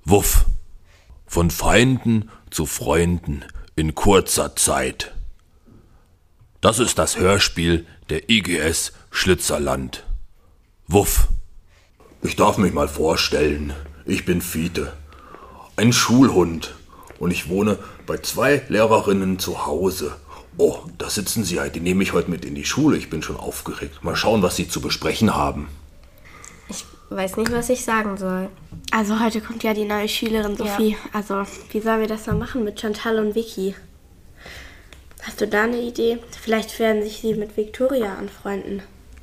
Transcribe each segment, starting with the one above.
Wuff. Von Feinden zu Freunden in kurzer Zeit. Das ist das Hörspiel der IGS Schlitzerland. Wuff. Ich darf mich mal vorstellen. Ich bin Fiete, ein Schulhund. Und ich wohne bei 2 Lehrerinnen zu Hause. Oh, da sitzen sie halt. Die nehme ich heute mit in die Schule. Ich bin schon aufgeregt. Mal schauen, was sie zu besprechen haben. Ich weiß nicht, was ich sagen soll. Also heute kommt ja die neue Schülerin Sophie. Ja. Also wie sollen wir das mal machen mit Chantal und Vicky? Hast du da eine Idee? Vielleicht werden sich sie mit Victoria anfreunden.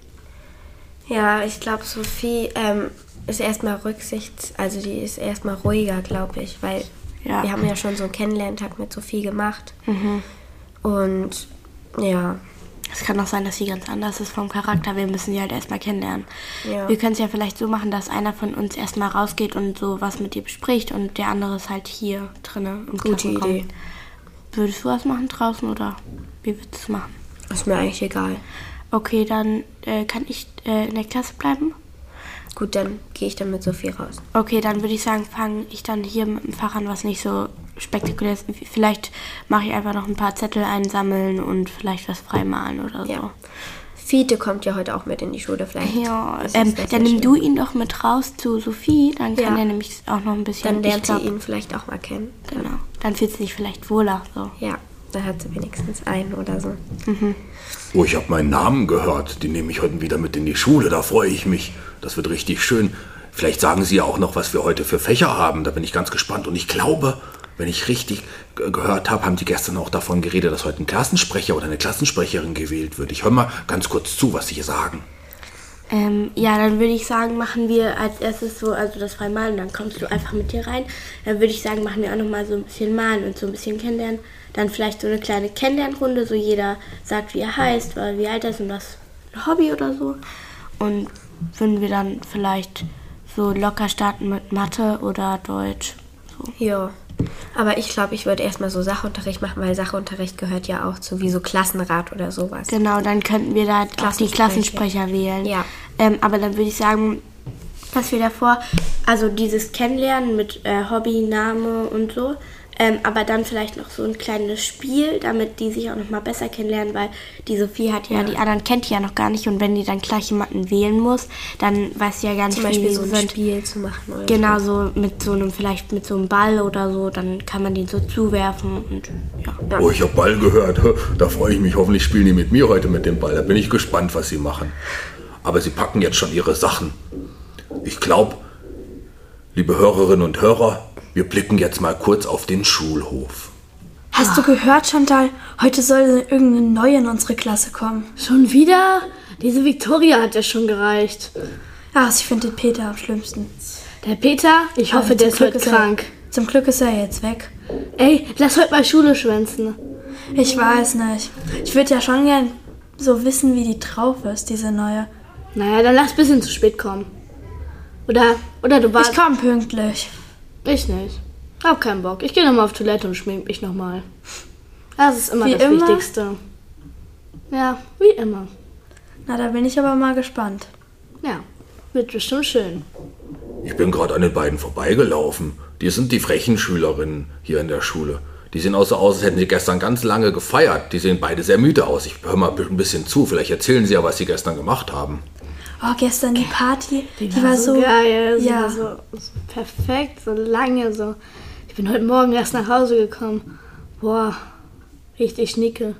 Ja, ich glaube, Sophie ist erstmal also die ist erstmal ruhiger, glaube ich, weil wir haben ja schon so einen Kennenlerntag mit Sophie gemacht. Mhm. Und ja. Es kann auch sein, dass sie ganz anders ist vom Charakter. Wir müssen sie halt erstmal kennenlernen. Ja. Wir können es ja vielleicht so machen, dass einer von uns erstmal rausgeht und so was mit ihr bespricht und der andere ist halt hier drinnen im Klassenraum. Gute Idee. Würdest du was machen draußen oder wie würdest du es machen? Ist mir eigentlich egal. Okay, dann kann ich in der Klasse bleiben? Gut, dann gehe ich dann mit Sophie raus. Okay, dann würde ich sagen, fange ich dann hier mit dem Fach an, was nicht so spektakulär ist. Vielleicht mache ich einfach noch ein paar Zettel einsammeln und vielleicht was freimalen oder so. Ja. Fiete kommt ja heute auch mit in die Schule vielleicht. Ja, dann nimm du ihn doch mit raus zu Sophie, dann kann er nämlich auch noch ein bisschen... Dann lernt sie ihn vielleicht auch mal kennen. Genau, dann fühlt sie sich vielleicht wohler. So. Ja, dann hat sie wenigstens einen oder so. Mhm. Oh, ich habe meinen Namen gehört. Den nehme ich heute wieder mit in die Schule, da freue ich mich. Das wird richtig schön. Vielleicht sagen Sie ja auch noch, was wir heute für Fächer haben. Da bin ich ganz gespannt. Und ich glaube, wenn ich richtig gehört habe, haben die gestern auch davon geredet, dass heute ein Klassensprecher oder eine Klassensprecherin gewählt wird. Ich höre mal ganz kurz zu, was Sie sagen. Ja, dann würde ich sagen, machen wir als erstes so, also das Freimalen, dann kommst du einfach mit dir rein. Dann würde ich sagen, machen wir auch nochmal so ein bisschen Malen und so ein bisschen Kennenlernen. Dann vielleicht so eine kleine Kennenlernrunde, so jeder sagt, wie er heißt, wie alt er ist und was ein Hobby oder so. Und würden wir dann vielleicht so locker starten mit Mathe oder Deutsch. So. Ja, aber ich glaube, ich würde erstmal so Sachunterricht machen, weil Sachunterricht gehört ja auch zu wie so Klassenrat oder sowas. Genau, dann könnten wir da auch die Klassensprecher wählen. Ja. Aber dann würde ich sagen, dass wir davor, also dieses Kennenlernen mit Hobby, Name und so, aber dann vielleicht noch so ein kleines Spiel, damit die sich auch noch mal besser kennenlernen, weil die Sophie hat ja, die anderen kennt die ja noch gar nicht und wenn die dann gleich jemanden wählen muss, dann weiß sie ja gar nicht, zum Beispiel so ein Spiel zu machen. Oder genau, so mit so einem, vielleicht mit so einem Ball oder so, dann kann man den so zuwerfen und ja. Oh, ich habe Ball gehört. Da freue ich mich. Hoffentlich spielen die mit mir heute mit dem Ball. Da bin ich gespannt, was sie machen. Aber sie packen jetzt schon ihre Sachen. Ich glaube, liebe Hörerinnen und Hörer, wir blicken jetzt mal kurz auf den Schulhof. Hast du gehört, Chantal? Heute soll irgendeine Neue in unsere Klasse kommen. Schon wieder? Diese Victoria hat ja schon gereicht. Ach, ich finde den Peter am schlimmsten. Der Peter? Ich hoffe, der ist heute krank. Zum Glück ist er jetzt weg. Ey, lass heute mal Schule schwänzen. Ich weiß nicht. Ich würde ja schon gern so wissen, wie die drauf ist, diese Neue. Naja, dann lass ein bisschen zu spät kommen. Oder du warst... Ich komme pünktlich. Ich nicht. Hab keinen Bock. Ich gehe nochmal auf Toilette und schmink mich nochmal. Das ist immer das Wichtigste. Ja, wie immer. Na, da bin ich aber mal gespannt. Ja, wird bestimmt schön. Ich bin gerade an den beiden vorbeigelaufen. Die sind die frechen Schülerinnen hier in der Schule. Die sehen auch so aus, als hätten sie gestern ganz lange gefeiert. Die sehen beide sehr müde aus. Ich höre mal ein bisschen zu. Vielleicht erzählen sie ja, was sie gestern gemacht haben. Oh, gestern die Party, die war so geil. Ja. So perfekt, so lange so. Ich bin heute Morgen erst nach Hause gekommen. Boah, richtig schnicke.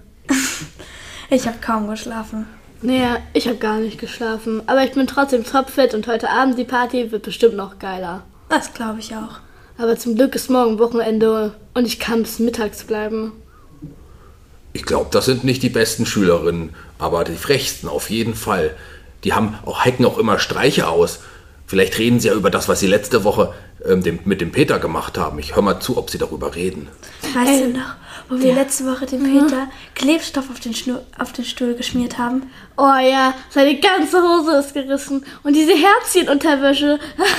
Ich habe kaum geschlafen. Naja, ich habe gar nicht geschlafen. Aber ich bin trotzdem topfit und heute Abend die Party wird bestimmt noch geiler. Das glaube ich auch. Aber zum Glück ist morgen Wochenende und ich kann bis mittags bleiben. Ich glaube, das sind nicht die besten Schülerinnen, aber die frechsten auf jeden Fall. Die hecken auch immer Streiche aus. Vielleicht reden sie ja über das, was sie letzte Woche mit dem Peter gemacht haben. Ich höre mal zu, ob sie darüber reden. Weißt du noch, wo wir letzte Woche dem Peter Klebstoff auf den Stuhl geschmiert haben? Oh ja, seine ganze Hose ist gerissen. Und diese Herzchenunterwäsche.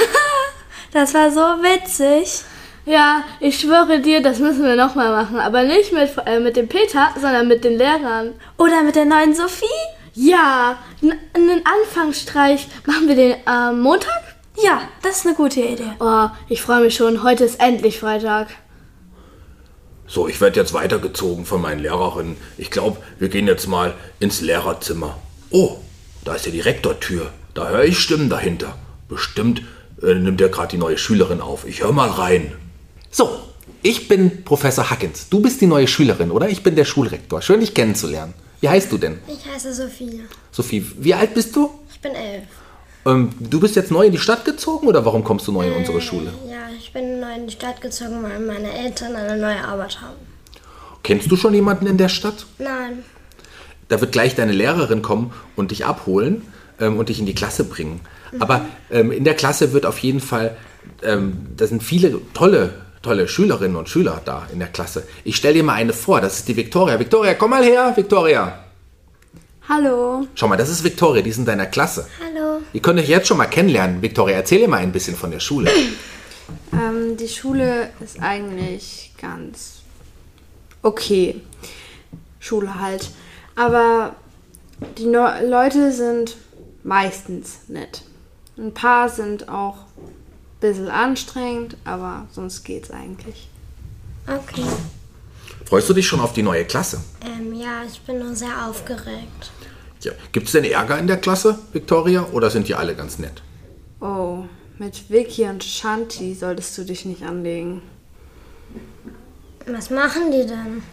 Das war so witzig. Ja, ich schwöre dir, das müssen wir nochmal machen. Aber nicht mit dem Peter, sondern mit den Lehrern. Oder mit der neuen Sophie? Ja, einen Anfangsstreich. Machen wir den am Montag? Ja, das ist eine gute Idee. Oh, ich freue mich schon. Heute ist endlich Freitag. So, ich werde jetzt weitergezogen von meinen Lehrerinnen. Ich glaube, wir gehen jetzt mal ins Lehrerzimmer. Oh, da ist ja die Rektortür. Da höre ich Stimmen dahinter. Bestimmt nimmt er gerade die neue Schülerin auf. Ich höre mal rein. So, ich bin Professor Huggins. Du bist die neue Schülerin, oder? Ich bin der Schulrektor. Schön, dich kennenzulernen. Wie heißt du denn? Ich heiße Sophie. Sophie, wie alt bist du? Ich bin 11. Du bist jetzt neu in die Stadt gezogen, oder warum kommst du neu in unsere Schule? Ja, ich bin neu in die Stadt gezogen, weil meine Eltern eine neue Arbeit haben. Kennst du schon jemanden in der Stadt? Nein. Da wird gleich deine Lehrerin kommen und dich abholen und dich in die Klasse bringen. Aber in der Klasse wird auf jeden Fall, da sind viele tolle Schülerinnen und Schüler da in der Klasse. Ich stelle dir mal eine vor, das ist die Victoria. Victoria, komm mal her, Victoria. Hallo. Schau mal, das ist Victoria, die ist in deiner Klasse. Hallo. Ihr könnt euch jetzt schon mal kennenlernen. Victoria, erzähl dir mal ein bisschen von der Schule. Die Schule ist eigentlich ganz okay. Schule halt. Aber die Leute sind meistens nett. Ein paar sind auch ein bisschen anstrengend, aber sonst geht's eigentlich. Okay. Freust du dich schon auf die neue Klasse? Ja, ich bin nur sehr aufgeregt. Ja. Gibt es denn Ärger in der Klasse, Victoria, oder sind die alle ganz nett? Oh, mit Vicky und Shanti solltest du dich nicht anlegen. Was machen die denn?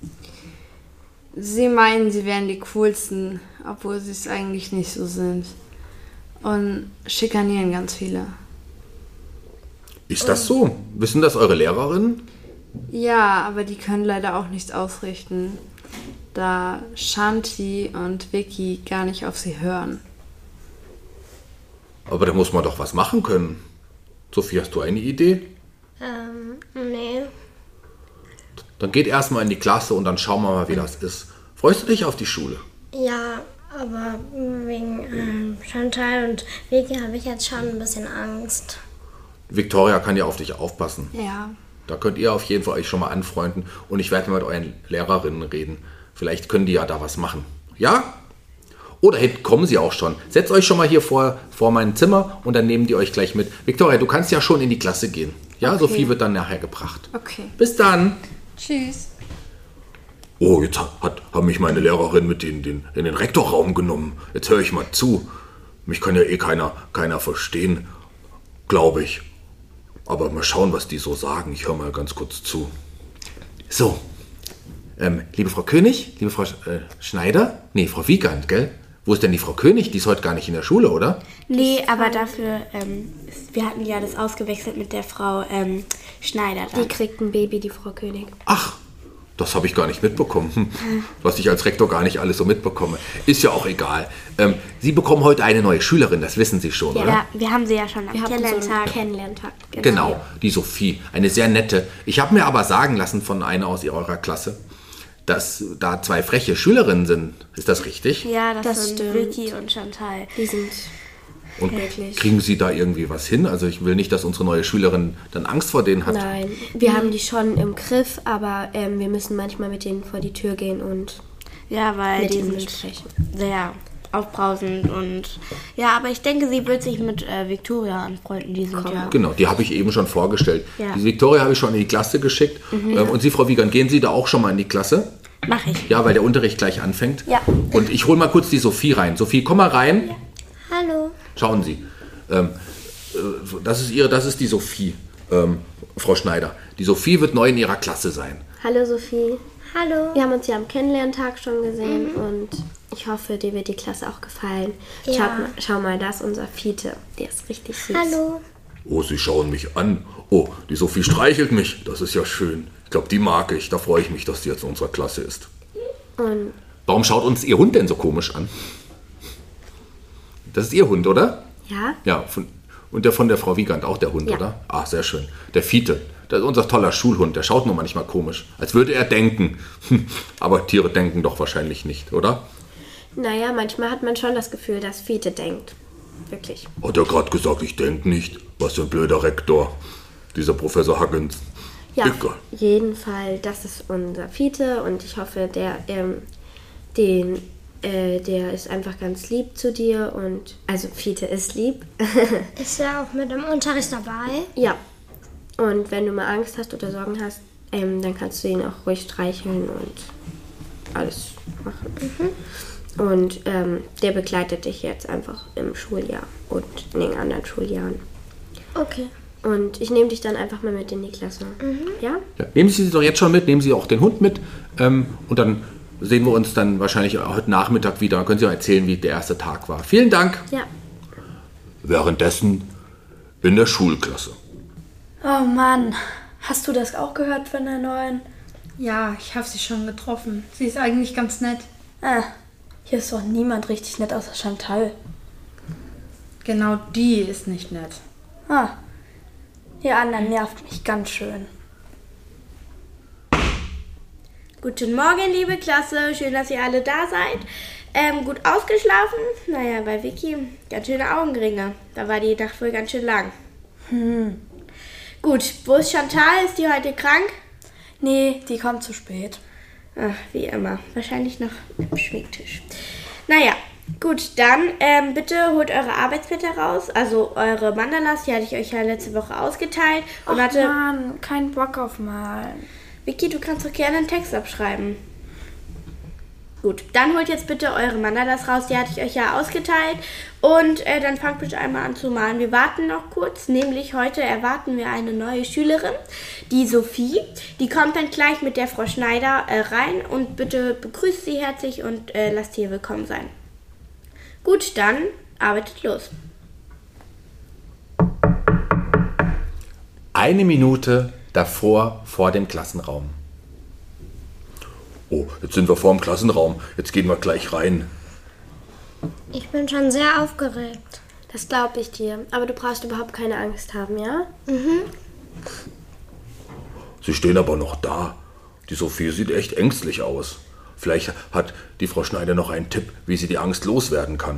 Sie meinen, sie wären die coolsten, obwohl sie es eigentlich nicht so sind. Und schikanieren ganz viele. Ist das so? Wissen das eure Lehrerinnen? Ja, aber die können leider auch nichts ausrichten, da Shanti und Vicky gar nicht auf sie hören. Aber da muss man doch was machen können. Sophie, hast du eine Idee? Nee. Dann geht erstmal in die Klasse und dann schauen wir mal, wie das ist. Freust du dich auf die Schule? Ja, aber wegen Chantal und Vicky habe ich jetzt schon ein bisschen Angst. Victoria kann ja auf dich aufpassen. Ja. Da könnt ihr auf jeden Fall euch schon mal anfreunden und ich werde mit euren Lehrerinnen reden. Vielleicht können die ja da was machen. Ja? Oder hinten kommen sie auch schon. Setzt euch schon mal hier vor mein Zimmer und dann nehmen die euch gleich mit. Victoria, du kannst ja schon in die Klasse gehen. Ja, Okay. Sophie wird dann nachher gebracht. Okay. Bis dann. Tschüss. Oh, jetzt haben mich meine Lehrerin mit in den Rektorraum genommen. Jetzt höre ich mal zu. Mich kann ja keiner verstehen, glaube ich. Aber mal schauen, was die so sagen. Ich höre mal ganz kurz zu. So, liebe Frau König, liebe Frau Schneider, nee, Frau Wiegand, gell? Wo ist denn die Frau König? Die ist heute gar nicht in der Schule, oder? Nee, aber dafür, wir hatten ja das ausgewechselt mit der Frau Schneider. Die kriegt ein Baby, die Frau König. Ach, das habe ich gar nicht mitbekommen. Was ich als Rektor gar nicht alles so mitbekomme. Ist ja auch egal. Sie bekommen heute eine neue Schülerin, das wissen Sie schon, oder? Ja, wir haben sie ja schon am Wir hatten so Kennenlerntag. einen Kennenlerntag. Genau, die Sophie, eine sehr nette. Ich habe mir aber sagen lassen von einer aus eurer Klasse, dass da 2 freche Schülerinnen sind. Ist das richtig? Ja, Das sind stimmt. Vicky und Chantal. Die sind Und wirklich. kriegen Sie da irgendwie was hin? Also ich will nicht, dass unsere neue Schülerin dann Angst vor denen hat. Nein, wir haben die schon im Griff, aber wir müssen manchmal mit denen vor die Tür gehen und Ja, weil mit die ihnen sind sprechen. sehr aufbrausend und ja, aber ich denke, sie wird sich mit Victoria anfreunden. Die sind ja. Genau, die habe ich eben schon vorgestellt. Ja. Die Victoria habe ich schon in die Klasse geschickt. Und Sie, Frau Wiegand, gehen Sie da auch schon mal in die Klasse? Mach ich. Ja, weil der Unterricht gleich anfängt. Ja. Und ich hole mal kurz die Sophie rein. Sophie, komm mal rein. Hallo. Schauen Sie. Das ist die Sophie, Frau Schneider. Die Sophie wird neu in ihrer Klasse sein. Hallo Sophie. Hallo. Wir haben uns ja am Kennenlerntag schon gesehen und ich hoffe, dir wird die Klasse auch gefallen. Ja. Schau mal, da ist unser Fiete. Der ist richtig süß. Hallo. Oh, sie schauen mich an. Oh, die Sophie streichelt mich. Das ist ja schön. Ich glaube, die mag ich. Da freue ich mich, dass die jetzt in unserer Klasse ist. Und Warum schaut uns Ihr Hund denn so komisch an? Das ist Ihr Hund, oder? ja, Ja, und der von der Frau Wiegand auch der Hund, Ja. oder? Ah, sehr schön. Der Fiete, das ist unser toller Schulhund. Der schaut nur manchmal komisch, als würde er denken. Aber Tiere denken doch wahrscheinlich nicht, oder? naja, manchmal hat man schon das Gefühl, dass Fiete denkt. Wirklich. Hat er gerade gesagt, ich denke nicht. Was für ein blöder Rektor. Dieser Professor Huggins. Ja, Egal. auf jeden Fall, das ist unser Fiete und ich hoffe, der ist einfach ganz lieb zu dir und, also Fiete ist lieb. Ist er auch mit im Unterricht dabei? Ja. Und wenn du mal Angst hast oder Sorgen hast, dann kannst du ihn auch ruhig streicheln und alles machen. Und der begleitet dich jetzt einfach im Schuljahr und in den anderen Schuljahren. Okay. Und ich nehme dich dann einfach mal mit in die Klasse. Ja? Ja, nehmen Sie doch jetzt schon mit, nehmen Sie auch den Hund mit und dann sehen wir uns dann wahrscheinlich heute Nachmittag wieder. Dann können Sie auch erzählen, wie der erste Tag war. Vielen Dank. Ja. Währenddessen in der Schulklasse. Oh Mann, hast du das auch gehört von der Neuen? Ja, ich habe sie schon getroffen. Sie ist eigentlich ganz nett. Hier ist doch niemand richtig nett außer Chantal. Genau die ist nicht nett. Ihr anderen nervt mich ganz schön. Guten Morgen, liebe Klasse. Schön, dass ihr alle da seid. Gut ausgeschlafen? Naja, bei Vicky ganz schöne Augenringe. Da war die Nacht wohl ganz schön lang. Gut, wo ist Chantal? Ist die heute krank? Nee, die kommt zu spät. Ach, wie immer. Wahrscheinlich noch im Schminktisch. Naja, gut, dann bitte holt eure Arbeitsblätter raus. Also eure Mandalas, die hatte ich euch ja letzte Woche ausgeteilt. Und Mann, kein Bock auf Malen. Vicky, du kannst doch gerne einen Text abschreiben. Gut, dann holt jetzt bitte eure Mandalas raus, die hatte ich euch ja ausgeteilt. Und dann fangt bitte einmal an zu malen. Wir warten noch kurz, nämlich heute erwarten wir eine neue Schülerin, die Sophie. Die kommt dann gleich mit der Frau Schneider rein und bitte begrüßt sie herzlich und lasst sie hier willkommen sein. Gut, dann arbeitet los. 1 Minute davor, vor dem Klassenraum. Oh, jetzt sind wir vor dem Klassenraum. Jetzt gehen wir gleich rein. Ich bin schon sehr aufgeregt. Das glaube ich dir. Aber du brauchst überhaupt keine Angst haben, ja? Sie stehen aber noch da. Die Sophie sieht echt ängstlich aus. Vielleicht hat die Frau Schneider noch einen Tipp, wie sie die Angst loswerden kann.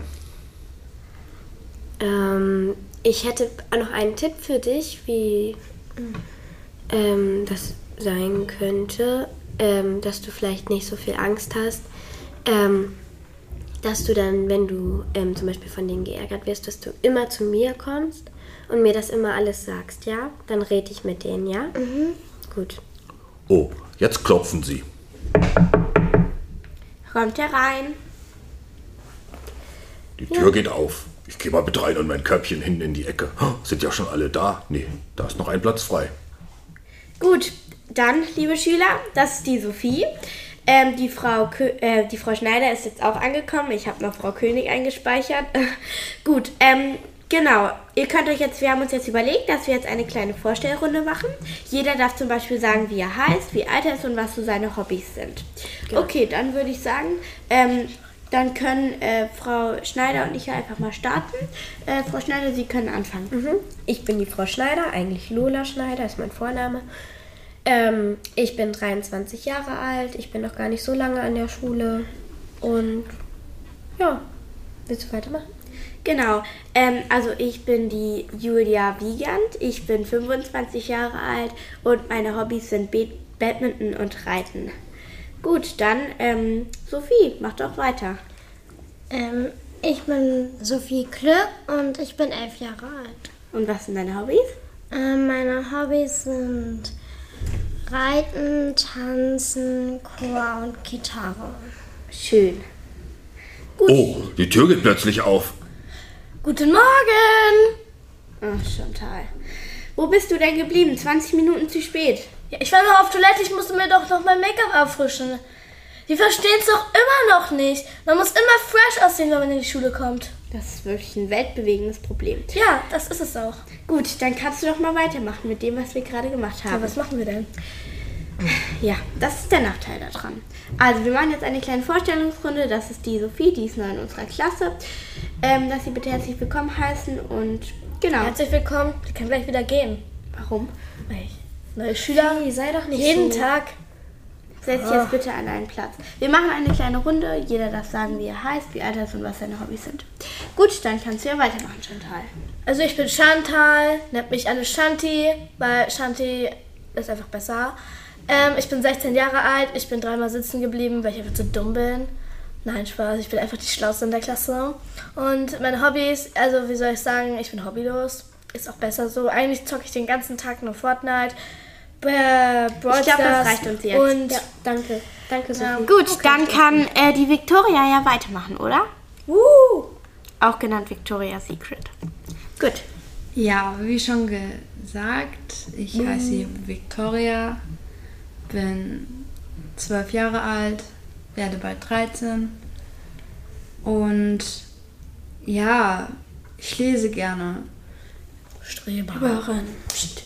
Ich hätte noch einen Tipp für dich, wie das sein könnte, dass du vielleicht nicht so viel Angst hast, dass du dann, wenn du zum Beispiel von denen geärgert wirst, dass du immer zu mir kommst und mir das immer alles sagst, ja? Dann rede ich mit denen, ja? Gut. Oh, jetzt klopfen sie. Räumt herein. Die Tür geht auf. Ich gehe mal mit rein und mein Körbchen hinten in die Ecke. Sind ja schon alle da? Nee, da ist noch ein Platz frei. Gut, dann, liebe Schüler, das ist die Sophie. Die Frau Schneider ist jetzt auch angekommen. Ich habe noch Frau König eingespeichert. Gut, genau. Wir haben uns jetzt überlegt, dass wir jetzt eine kleine Vorstellrunde machen. Jeder darf zum Beispiel sagen, wie er heißt, wie alt er ist und was so seine Hobbys sind. Genau. Okay, dann würde ich sagen, dann können Frau Schneider und ich einfach mal starten. Frau Schneider, Sie können anfangen. Ich bin die Frau Schneider, eigentlich Lola Schneider ist mein Vorname. Ich bin 23 Jahre alt, ich bin noch gar nicht so lange an der Schule und ja, willst du weitermachen? Genau, also ich bin die Julia Wiegand, ich bin 25 Jahre alt und meine Hobbys sind Badminton und Reiten. Gut, dann Sophie, mach doch weiter. Ich bin Sophie Klück und ich bin 11 Jahre alt. Und was sind deine Hobbys? Meine Hobbys sind Reiten, Tanzen, Chor und Gitarre. Schön. Gut. Oh, die Tür geht plötzlich auf. Guten Morgen! Ach, Chantal. Wo bist du denn geblieben? 20 Minuten zu spät. Ja, ich war noch auf Toilette, ich musste mir doch noch mein Make-up auffrischen. Die verstehen es doch immer noch nicht. Man muss immer fresh aussehen, wenn man in die Schule kommt. Das ist wirklich ein weltbewegendes Problem. Ja, das ist es auch. Gut, dann kannst du doch mal weitermachen mit dem, was wir gerade gemacht haben. Ja, was machen wir denn? Ja, das ist der Nachteil daran. Also wir machen jetzt eine kleine Vorstellungsrunde. Das ist die Sophie, die ist neu in unserer Klasse. Dass Sie bitte herzlich willkommen heißen und genau. Herzlich willkommen. Sie können gleich wieder gehen. Warum? Neue Schüler. Hey, sei doch nicht jeden so. Tag. Setz dich jetzt bitte an einen Platz. Wir machen eine kleine Runde. Jeder darf sagen, wie er heißt, wie alt er ist und was seine Hobbys sind. Gut, dann kannst du ja weitermachen, Chantal. Also ich bin Chantal, nennt mich alle Shanti, weil Shanti ist einfach besser. Ich bin 16 Jahre alt, ich bin 3-mal sitzen geblieben, weil ich einfach zu dumm bin. Nein, Spaß. Ich bin einfach die Schlauste in der Klasse. Und meine Hobbys, also wie soll ich sagen, ich bin hobbylos. Ist auch besser so. Eigentlich zocke ich den ganzen Tag nur Fortnite. Brawl Ich glaube, das reicht uns jetzt. Und Ja, danke. Danke, Sophie. Ja. Gut, dann kann die Victoria ja weitermachen, oder? Auch genannt Victoria's Secret. Gut. Ja, wie schon gesagt, ich heiße Victoria, bin 12 Jahre alt, werde bald 13 und ja, ich lese gerne. Streberin.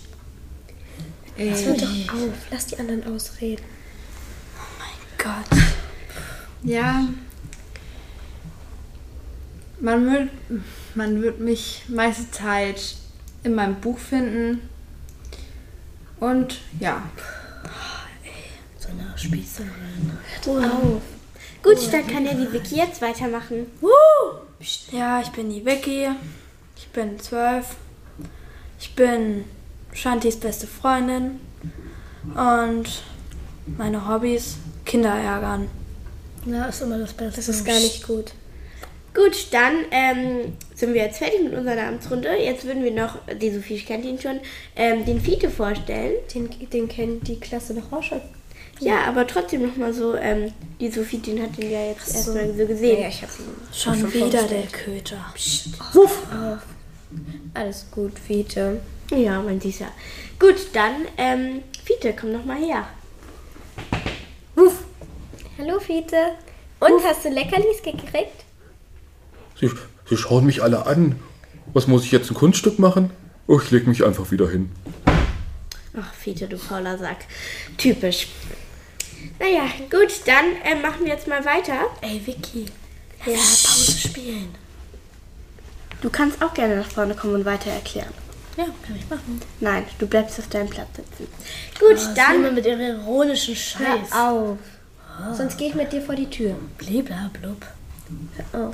Hör doch auf. Lass die anderen ausreden. Gott. Ja, man wird mich meiste Zeit in meinem Buch finden. Und ja. So eine Spießerin. Gut, dann kann ja die Vicky jetzt weitermachen. Ja, ich bin die Vicky. Ich bin 12. Ich bin Shantis beste Freundin. Und meine Hobbys: Kinder ärgern. Ja, ist immer das Beste. Das ist gar nicht gut. Gut, dann sind wir jetzt fertig mit unserer Namensrunde. Jetzt würden wir noch, die Sophie kennt ihn schon, den Fiete vorstellen. Den kennt die Klasse doch auch schon. Ja, aber trotzdem nochmal so, die Sophie, den hat ihn ja jetzt erstmal so gesehen. Ja, ich hab ihn Schon wieder der Köter. Alles gut, Fiete. Ja, mein Süßer. Gut, dann, Fiete, komm noch mal her. Hallo, Fiete. Und, hast du Leckerlis gekriegt? Sie schauen mich alle an. Was muss ich jetzt, ein Kunststück machen? Oh, ich leg mich einfach wieder hin. Ach, Fiete, du fauler Sack. Typisch. Naja, gut, dann machen wir jetzt mal weiter. Ey, Vicky. Ja, Pause spielen. Du kannst auch gerne nach vorne kommen und weiter erklären. Ja, kann ich machen. Nein, du bleibst auf deinem Platz sitzen. Gut, Dann dann... mit ihrem ironischen Scheiß. Hör auf. Sonst gehe ich mit dir vor die Tür. Bliblablub. Hör auf.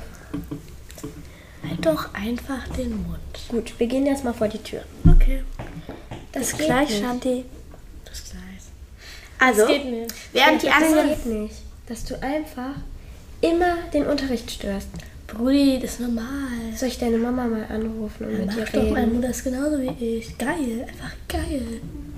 Halt doch einfach den Mund. Gut, wir gehen erst mal vor die Tür. Okay. Das Bis geht gleich, nicht. Shanti. Bis gleich. Also, Das geht nicht. während die Das anderen... geht nicht. Dass du einfach immer den Unterricht störst. Brudi, das ist normal. Soll ich deine Mama mal anrufen und mit Mach ihr doch, meine reden? Mutter ist genauso wie ich. Geil, einfach geil.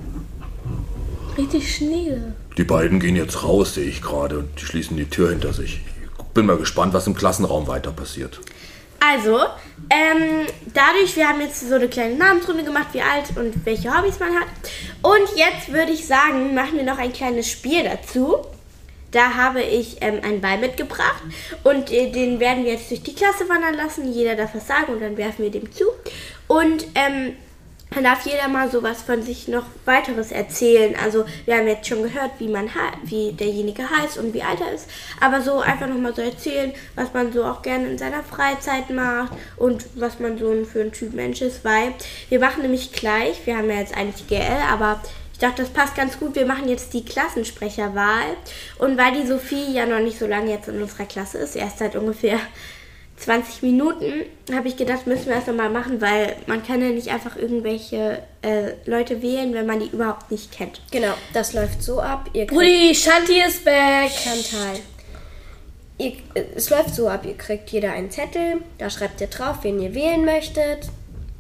Richtig schniede. Die beiden gehen jetzt raus, sehe ich gerade, und die schließen die Tür hinter sich. Ich bin mal gespannt, was im Klassenraum weiter passiert. Also, dadurch, wir haben jetzt so eine kleine Namensrunde gemacht, wie alt und welche Hobbys man hat. Und jetzt würde ich sagen, machen wir noch ein kleines Spiel dazu. Da habe ich einen Ball mitgebracht und den werden wir jetzt durch die Klasse wandern lassen. Jeder darf was sagen und dann werfen wir dem zu. Und dann darf jeder mal sowas von sich noch weiteres erzählen. Also wir haben jetzt schon gehört, wie derjenige heißt und wie alt er ist. Aber so einfach nochmal so erzählen, was man so auch gerne in seiner Freizeit macht und was man so für ein Typ Mensch ist. Weil wir machen nämlich gleich, wir haben ja jetzt eigentlich GL, aber ich dachte, das passt ganz gut. Wir machen jetzt die Klassensprecherwahl. Und weil die Sophie ja noch nicht so lange jetzt in unserer Klasse ist, erst seit ungefähr 20 Minuten, habe ich gedacht, müssen wir das nochmal machen, weil man kann ja nicht einfach irgendwelche Leute wählen, wenn man die überhaupt nicht kennt. Genau, das läuft so ab. Ihr kriegt Brudi, Shanti ist back. Chantal. Es läuft so ab, ihr kriegt jeder einen Zettel, da schreibt ihr drauf, wen ihr wählen möchtet.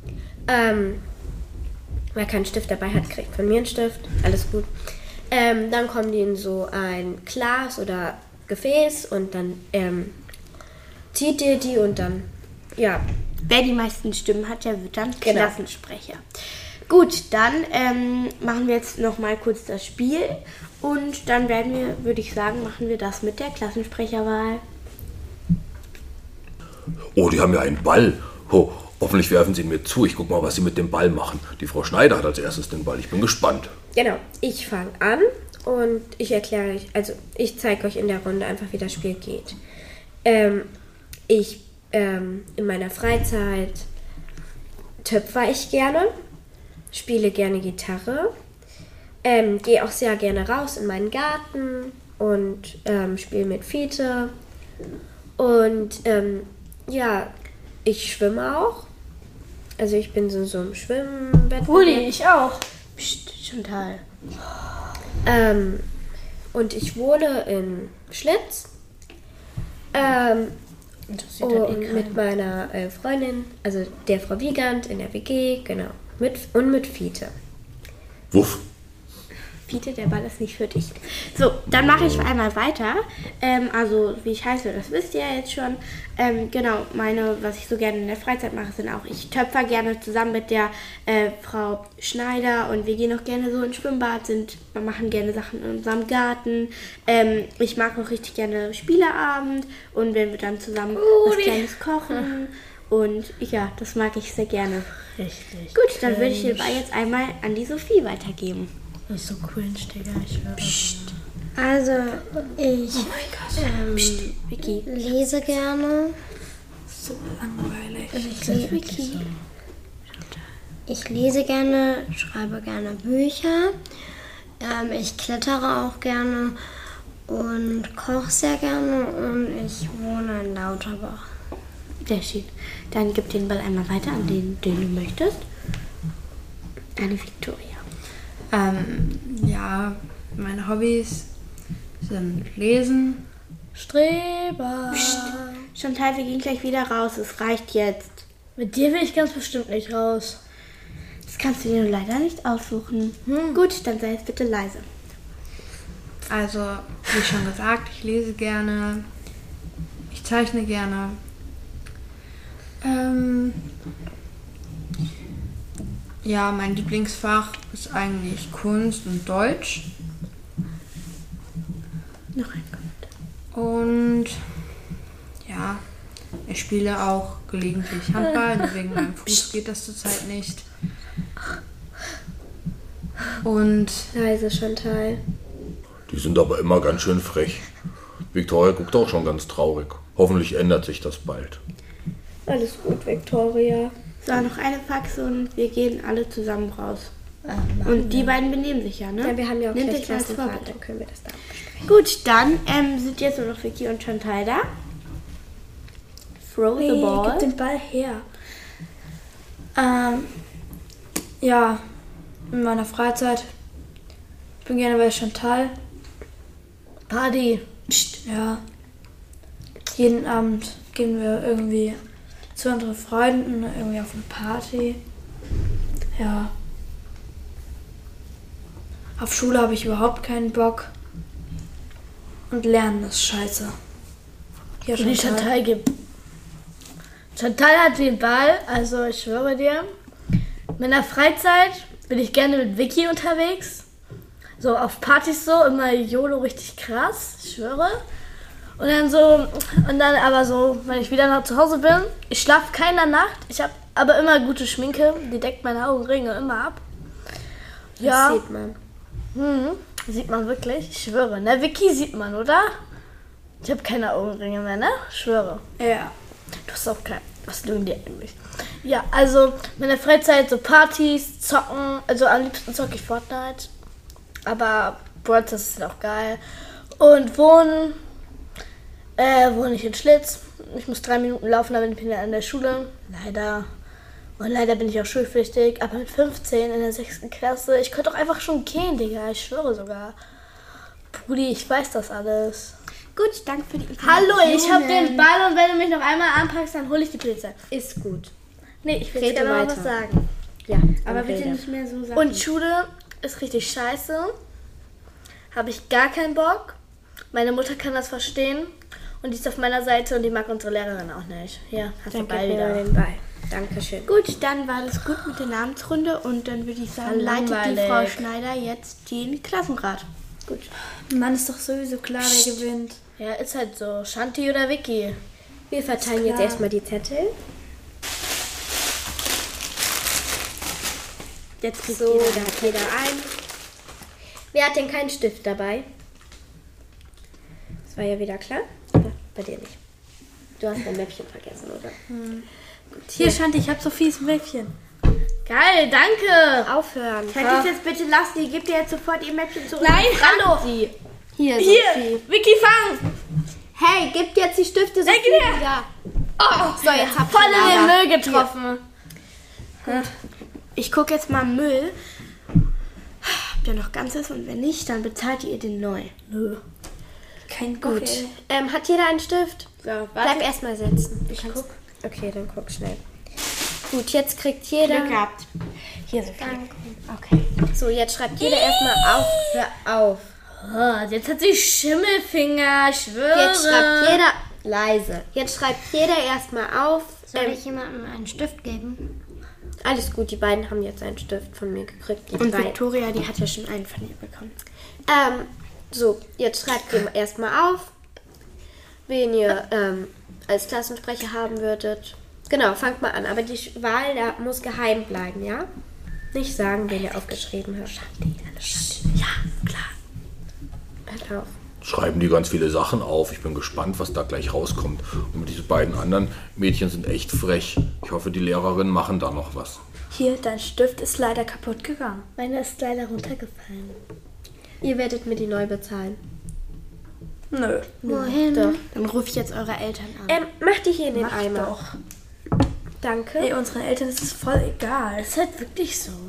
Wer keinen Stift dabei hat, kriegt von mir einen Stift. Alles gut. Dann kommen die in so ein Glas oder Gefäß und dann zieht ihr die und dann, ja. Wer die meisten Stimmen hat, der wird dann Genau. Klassensprecher. Gut, dann machen wir jetzt nochmal kurz das Spiel und dann würde ich sagen, machen wir das mit der Klassensprecherwahl. Oh, die haben ja einen Ball. Oh, hoffentlich werfen sie ihn mir zu. Ich guck mal, was sie mit dem Ball machen. Die Frau Schneider hat als erstes den Ball. Ich bin gespannt. Genau, ich fange an und ich erkläre euch, also ich zeige euch in der Runde einfach, wie das Spiel geht. In meiner Freizeit töpfer ich gerne, spiele gerne Gitarre, gehe auch sehr gerne raus in meinen Garten und spiele mit Fiete. Und ja, ich schwimme auch. Also ich bin so im Schwimmwettbewerb. Brudi, ich auch. Psst, Chantal. Und ich wohne in Schlitz. Und mit meiner Freundin, also der Frau Wiegand in der WG, genau. Und mit Fiete. Wuff. Fiete, der Ball ist nicht für dich. So, dann mache ich einmal weiter. Also, wie ich heiße, das wisst ihr ja jetzt schon. Genau, was ich so gerne in der Freizeit mache, sind auch, ich töpfer gerne zusammen mit der Frau Schneider und wir gehen auch gerne so ins Schwimmbad, wir machen gerne Sachen in unserem Garten. Ich mag auch richtig gerne Spieleabend und wenn wir dann zusammen was Kleines kochen. Und ja, das mag ich sehr gerne. Richtig. Gut, dann würde ich den Ball jetzt einmal an die Sophie weitergeben. Das ist so cringe, Digga. Ich schwöre. Also, ich Vicky. lese gerne. So langweilig. Ich lese gerne, schreibe gerne Bücher. Ich klettere auch gerne und koche sehr gerne und ich wohne in Lauterbach. Sehr schön. Dann gib den Ball einmal weiter an den du möchtest. Eine Victoria. Ja, meine Hobbys sind Lesen. Streber. Chantal, wir gehen gleich wieder raus. Es reicht jetzt. Mit dir will ich ganz bestimmt nicht raus. Das kannst du dir nur leider nicht aussuchen. Gut, dann sei jetzt bitte leise. Also, wie schon gesagt, ich lese gerne. Ich zeichne gerne. Ja, mein Lieblingsfach ist eigentlich Kunst und Deutsch. Noch ein Kommentar. Und ja, ich spiele auch gelegentlich Handball, nur wegen meinem Fuß geht das zurzeit nicht. Und Leise, Chantal. Die sind aber immer ganz schön frech. Victoria guckt auch schon ganz traurig. Hoffentlich ändert sich das bald. Alles gut, Victoria. So, noch eine Fax und wir gehen alle zusammen raus. Und die beiden benehmen sich ja, ne? Ja, wir haben ja auch Nehmt gleich euch mal als Klassenfahrt, Vorbild. dann können wir das da besprechen. Gut, dann sind jetzt nur noch Vicky und Chantal da. Throw the ball. Gib den Ball her. Ja, in meiner Freizeit. Ich bin gerne bei Chantal. Party. Ja. Jeden Abend gehen wir irgendwie zu unseren Freunden irgendwie auf eine Party. Ja. Auf Schule habe ich überhaupt keinen Bock. Und Lernen ist scheiße. Ja, Und die Chantal gibt. Chantal hat den Ball, also ich schwöre dir. In meiner Freizeit bin ich gerne mit Vicky unterwegs. So auf Partys so, immer YOLO richtig krass, ich schwöre. Und dann aber so, wenn ich wieder zu Hause bin, ich schlafe keine Nacht, ich habe aber immer gute Schminke, die deckt meine Augenringe immer ab. Ja. Das sieht man. Sieht man wirklich, ich schwöre. Ne, Vicky sieht man, oder? Ich habe keine Augenringe mehr, ne? Ich schwöre. Ja. Du hast auch kein. Was lügen die eigentlich? Ja, also meine Freizeit, so Partys, zocken. Also am liebsten zocke ich Fortnite. Aber Brawl Stars ist auch geil. Und wohne ich in Schlitz. Ich muss 3 Minuten laufen, dann bin ich wieder an der Schule. Leider. Und leider bin ich auch schulpflichtig. Aber mit 15 in der 6. Klasse, ich könnte doch einfach schon gehen, Digga. Ich schwöre sogar. Brudi, ich weiß das alles. Gut, danke für die Information. Hallo, ich habe den Ball und wenn du mich noch einmal anpackst, dann hole ich die Polizei. Ist gut. Nee, ich will Rede jetzt gerne mal weiter. was sagen. Ja, Aber bitte rede. nicht mehr so sagen. Und Schule ist richtig scheiße. Habe ich gar keinen Bock. Meine Mutter kann das verstehen. Und die ist auf meiner Seite und die mag unsere Lehrerin auch nicht. Hier, hast du Dann Ball gib mir wieder. mal den Ball. Dankeschön. Gut, dann war das gut mit der Namensrunde und dann würde ich sagen, leitet die Langweilig. Frau Schneider jetzt den Klassenrat. Gut. Mann, ist doch sowieso klar, wer gewinnt. Ja, ist halt so. Shanti oder Vicky? Wir verteilen jetzt erstmal die Zettel. Jetzt kriegt So, jeder da hat jeder einen. Wer hat denn keinen Stift dabei? Das war ja wieder klar. Aber bei dir nicht. Du hast dein Mäppchen vergessen, oder? Hier, Shanti, ich habe Sophies Mäppchen. Geil, danke. Aufhören. Könnt ihr es jetzt bitte lassen? Ihr gebt ihr jetzt sofort ihr Mäppchen zurück. Nein, hallo. Sie. Hier, Hier, Sophie. Vicky, fang. Hey, gib jetzt die Stifte so Gib her. wieder. Oh, So, jetzt habt voll ihr in den Lager. Müll getroffen. Ich gucke jetzt mal im Müll. Ob der noch ganz ist und wenn nicht, dann bezahlt ihr den neu. Nö. kein Gut. Okay. Hat jeder einen Stift? So, Bleib erstmal sitzen. Ich guck. Okay, dann guck schnell. Gut, jetzt kriegt jeder... Glück gehabt. Hier so viel. Okay. So, jetzt schreibt jeder erstmal auf. Hör auf. Oh, jetzt hat sie Schimmelfinger, ich schwöre. Jetzt schreibt jeder... Leise. Jetzt schreibt jeder erstmal auf. Soll ich jemandem einen Stift geben? Alles gut, die beiden haben jetzt einen Stift von mir gekriegt. Die Und drei. Victoria, die hat ja schon einen von ihr bekommen. So, jetzt schreibt ihr erstmal auf, wen ihr als Klassensprecher haben würdet. Genau, fangt mal an. Aber die Wahl da muss geheim bleiben, ja? Nicht sagen, wen ihr aufgeschrieben habt. Ja, klar. Hört auf. Schreiben die ganz viele Sachen auf. Ich bin gespannt, was da gleich rauskommt. Und diese beiden anderen Mädchen sind echt frech. Ich hoffe, die Lehrerinnen machen da noch was. Hier, dein Stift ist leider kaputt gegangen. Meine ist leider runtergefallen. Ihr werdet mir die neu bezahlen. Nö. Wohin? Doch. Dann rufe ich jetzt eure Eltern an. Macht die hier in den Mach Eimer. doch. Danke. Ey, unseren Eltern ist es voll egal. Das ist halt wirklich so.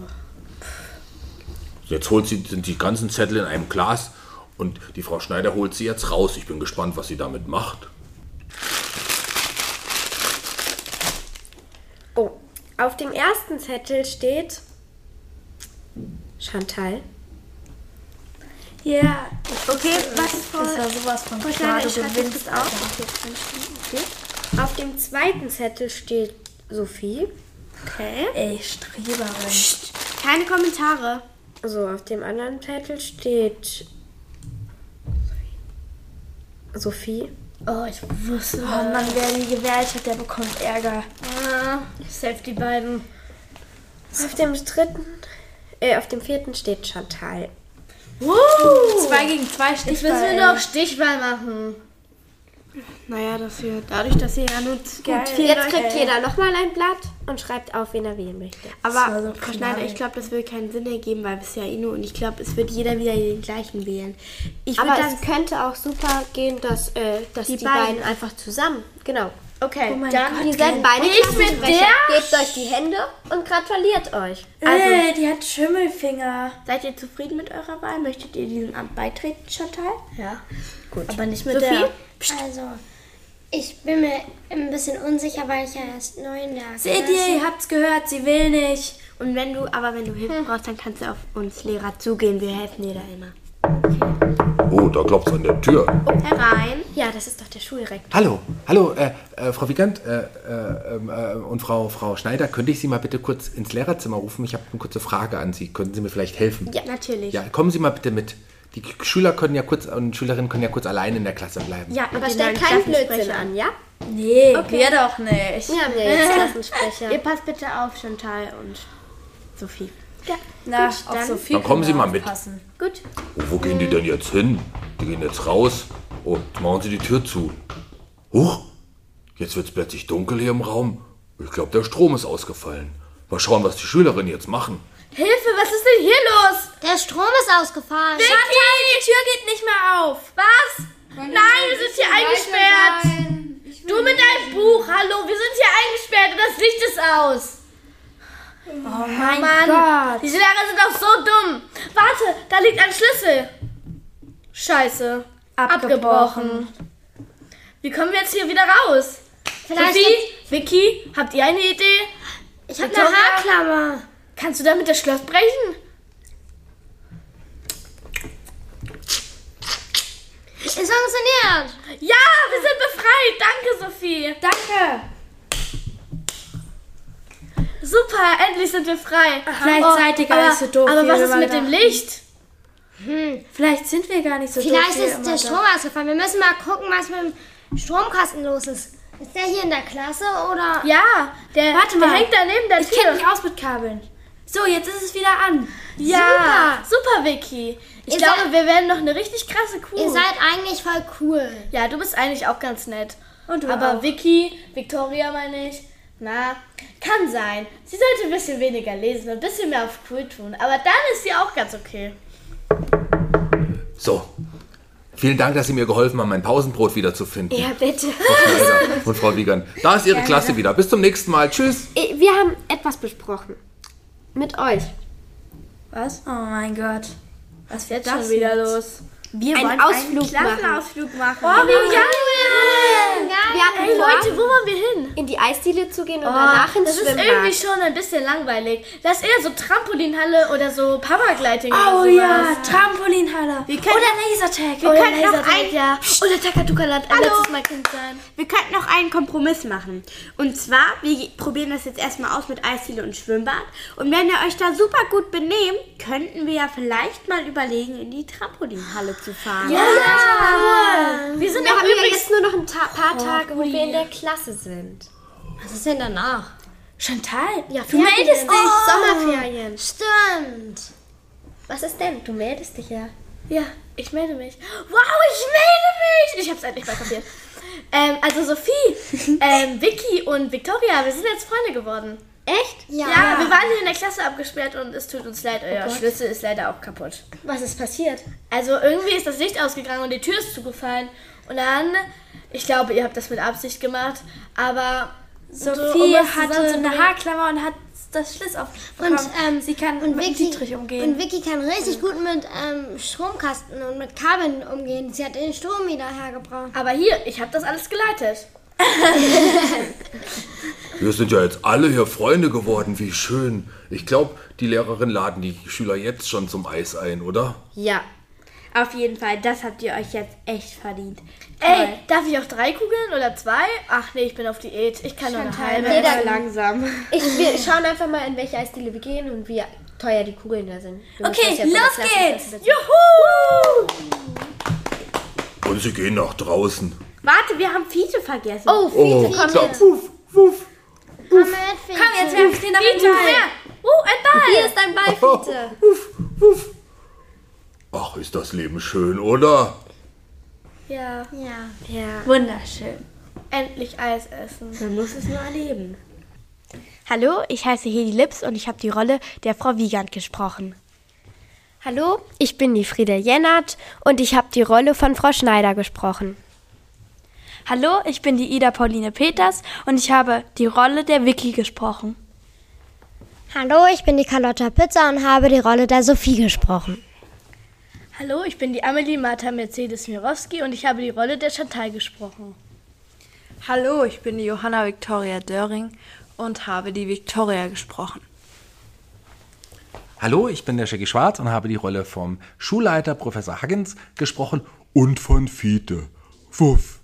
Jetzt sind die ganzen Zettel in einem Glas und die Frau Schneider holt sie jetzt raus. Ich bin gespannt, was sie damit macht. Oh, auf dem ersten Zettel steht Chantal. Ja. Okay, was vor? Das war sowas von Frau klar, Schneider, du ich schreibe gewinnst das auf. Okay. Auf dem zweiten Zettel steht Sophie. Okay. Ey, Streberin. Keine Kommentare. So, auf dem anderen Zettel steht Sophie. Oh, ich wusste. Oh Mann, wer die gewählt hat, der bekommt Ärger. Safe die beiden. Auf dem vierten steht Chantal. 2 gegen 2 Ich will Stichwahl. mir noch Stichwahl machen. Naja, dadurch, dass ihr ja nur gut viel Jetzt kriegt jeder nochmal ein Blatt und schreibt auf, wen er wählen möchte. Aber so Frau Schneider, ich glaube, das will keinen Sinn ergeben, weil bisher Inu und ich glaube, es wird jeder wieder den gleichen wählen. Ich Aber würde es könnte auch super gehen, dass die beiden. beiden einfach zusammen, genau. Okay, mein dann Gott, Ihr seid beide Ich mit Klassensprecher. der? Gebt euch die Hände und gratuliert euch. Die hat Schimmelfinger. Seid ihr zufrieden mit eurer Wahl? Möchtet ihr diesem Amt beitreten, Chantal? Ja. Gut. Aber nicht mit Sophie? der. Also, ich bin mir ein bisschen unsicher, weil ich ja erst neu in der Seht ihr, ihr habt's gehört, sie will nicht. Und wenn du Hilfe brauchst, dann kannst du auf uns Lehrer zugehen. Wir helfen dir da immer. Oh, da klopft's an der Tür. Herein. Ja, das ist doch der Schulrektor. Hallo, Frau Wiegand und Frau Schneider, könnte ich Sie mal bitte kurz ins Lehrerzimmer rufen? Ich habe eine kurze Frage an Sie. Könnten Sie mir vielleicht helfen? Ja, natürlich. Ja, kommen Sie mal bitte mit. Die Schüler können ja kurz und Schülerinnen können ja kurz allein in der Klasse bleiben. Ja, Aber stellt keinen Blödsinn an, ja? Nee, wir doch nicht. Wir haben ja jetzt Klassensprecher. Ihr passt bitte auf Chantal und Sophie. Na, auf Sophie Dann kommen Sie können wir mal mit. aufpassen. Gut. Oh, wo gehen die denn jetzt hin? Die gehen jetzt raus. Oh, jetzt machen Sie die Tür zu. Huch, jetzt wird's plötzlich dunkel hier im Raum. Ich glaube, der Strom ist ausgefallen. Mal schauen, was die Schülerinnen jetzt machen. Hilfe, was ist denn hier los? Der Strom ist ausgefallen. Chantal, die Tür geht nicht mehr auf. Was? Nein, wir sind hier eingesperrt. Du mit deinem Buch, hallo, wir sind hier eingesperrt und das Licht ist aus. Oh mein Mann, Gott. diese Lehrer sind doch so dumm. Warte, da liegt ein Schlüssel. Scheiße, abgebrochen. Wie kommen wir jetzt hier wieder raus? Vielleicht Sophie, Vicky, habt ihr eine Idee? Ich habe eine Haarklammer. Kannst du damit das Schloss brechen? Es funktioniert. Ja, wir sind befreit. Danke, Sophie. Danke. Super, endlich sind wir frei. Vielleicht seid ihr gar nicht so doof. Aber wie was wir ist mal mit dem dachten. Licht? Vielleicht sind wir gar nicht so Vielleicht doof. wie ist immer der dachten. Strom ausgefallen. Wir müssen mal gucken, was mit dem Stromkasten los ist. Ist der hier in der Klasse oder? Ja, der hängt da neben der Ich kenne Tür. mich aus mit Kabeln. So, jetzt ist es wieder an. Ja, super, Vicky. Ich Ihr glaube, seid- wir werden noch eine richtig krasse Kuh. Ihr seid eigentlich voll cool. Ja, du bist eigentlich auch ganz nett. Und du Aber auch. Vicky, Victoria meine ich, na, kann sein. Sie sollte ein bisschen weniger lesen und ein bisschen mehr auf cool tun. Aber dann ist sie auch ganz okay. So, vielen Dank, dass Sie mir geholfen haben, mein Pausenbrot wiederzufinden. Ja, bitte. Frau Schneider und Frau Wiegand. Da ist Ihre Klasse wieder. Bis zum nächsten Mal. Tschüss. Wir haben etwas besprochen. Mit euch. Was? Oh mein Gott. Was wird Jetzt das schon wieder jetzt? los. Wir wollen einen Klassenausflug machen. Oh, wie geil! Wir hatten Hey vor, Leute, wo wollen wir hin? in die Eisdiele zu gehen und danach ins Das ist irgendwie Schwimmbad. schon ein bisschen langweilig. Das ist eher so Trampolinhalle oder so Paragliding oder Oh sowas. ja, Trampolinhalle. Oder Lasertag. Wir können noch Lasertag, ja. Oder Takatuka-Land, letztes Mal Kind sein. Wir könnten noch einen Kompromiss machen. Und zwar, wir probieren das jetzt erstmal aus mit Eisdiele und Schwimmbad. Und wenn ihr euch da super gut benehmt, könnten wir ja vielleicht mal überlegen, in die Trampolinhalle zu fahren. Ja, cool. Wir sind Wir auch haben ja übrigens... jetzt nur noch ein paar Tage, wo wir in der Klasse sind. Was ist denn danach? Chantal, Ja, du meldest dich. Sommerferien. Stimmt. Was ist denn? Du meldest dich ja. Ja, ich melde mich. Wow, ich melde mich! Ich hab's endlich mal kapiert. Also Sophie, Vicky und Victoria, wir sind jetzt Freunde geworden. Echt? Ja, wir waren hier in der Klasse abgesperrt und es tut uns leid, euer Schlüssel ist leider auch kaputt. Was ist passiert? Also irgendwie ist das Licht ausgegangen und die Tür ist zugefallen. Und dann, ich glaube, ihr habt das mit Absicht gemacht, aber Sophie um es hatte zusammenzubringen- eine Haarklammer und hat das Schliss aufbekommen. Sie kann mit Dietrich umgehen. Und Vicky kann richtig gut mit Stromkasten und mit Kabeln umgehen. Sie hat den Strom wieder hergebracht. Aber hier, ich habe das alles geleitet. Wir sind ja jetzt alle hier Freunde geworden, wie schön. Ich glaube, die Lehrerin laden die Schüler jetzt schon zum Eis ein, oder? Ja, auf jeden Fall. Das habt ihr euch jetzt echt verdient. Ey, darf ich auch 3 Kugeln oder 2? Ach nee, ich bin auf Diät. Ich kann nur eine halbe. Nee, dann- Langsam. Wir schauen einfach mal, in welche Eisdiele wir gehen und wie teuer die Kugeln da sind. Wir müssen Okay, das ja für los das Klassenfest geht's. bezahlen. Juhu! Und sie gehen nach draußen. Warte, wir haben Fiete vergessen. Oh, Fiete, komm klar. mit. Wuff, wuff. Komm mit, Fiete. Komm, jetzt werfe ich den noch Fiete, den Ball. ein Ball! Hier ist dein Ball, Fiete. Wuff, wuff. Ach, ist das Leben schön, oder? Ja, Ja. Wunderschön. endlich Eis essen. Man muss es nur erleben. Hallo, ich heiße Hedi Lips und ich habe die Rolle der Frau Wiegand gesprochen. Hallo, ich bin die Frieda Jennert und ich habe die Rolle von Frau Schneider gesprochen. Hallo, ich bin die Ida Pauline Peters und ich habe die Rolle der Vicky gesprochen. Hallo, ich bin die Carlotta Pizza und habe die Rolle der Sophie gesprochen. Hallo, ich bin die Amelie Martha Mercedes Mirowski und ich habe die Rolle der Chantal gesprochen. Hallo, ich bin die Johanna Victoria Döring und habe die Victoria gesprochen. Hallo, ich bin der Jackie Schwarz und habe die Rolle vom Schulleiter Professor Haggens gesprochen und von Fiete. Wuff.